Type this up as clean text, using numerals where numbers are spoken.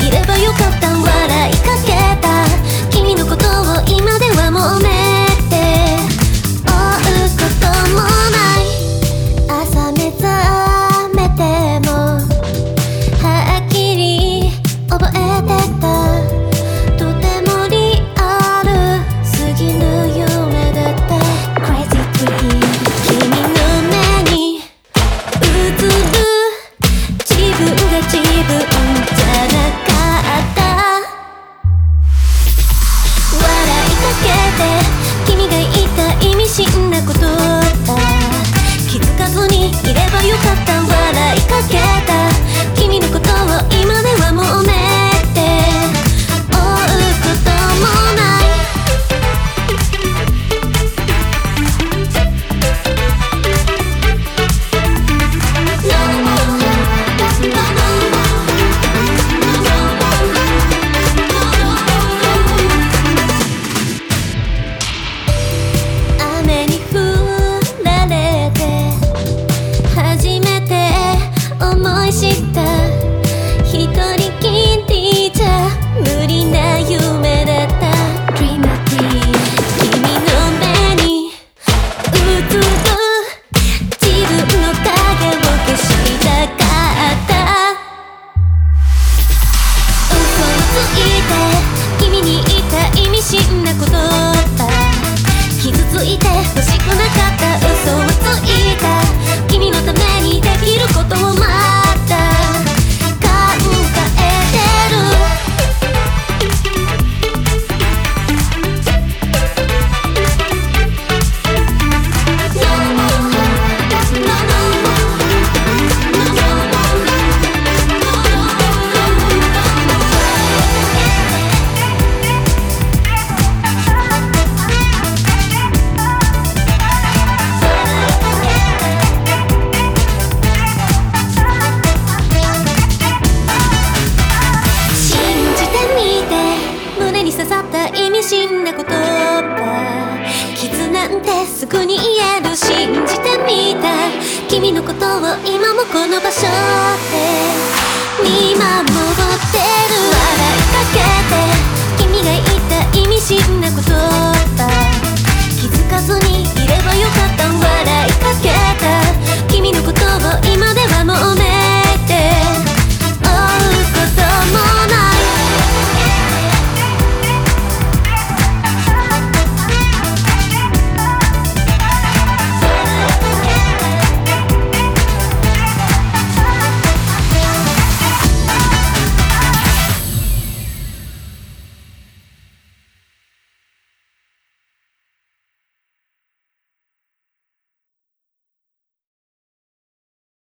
いればよかった笑いかけた君のことを今ではもうめって追うこともない朝目覚めてもはっきり覚えてたとてもリアルすぎる夢だった Crazy Dream 君の目に映る自分が自分じゃなかった笑いかけて君が言った意味深な言葉気づかずにいればよかった笑いかけた君のことを今ではもうめって追うこともない雨に降られて初めて思い知った一人きりじゃ無理な夢だった Dream a dream 君の目に映る自分の影を消したかった嘘をついて君に言った意味深な言葉傷ついて欲しくなかった嘘をついた君のためにできることをまた考えてる信じてみて胸に刺さった意味深な言葉傷なんてすぐに癒える信じてみた君のことを今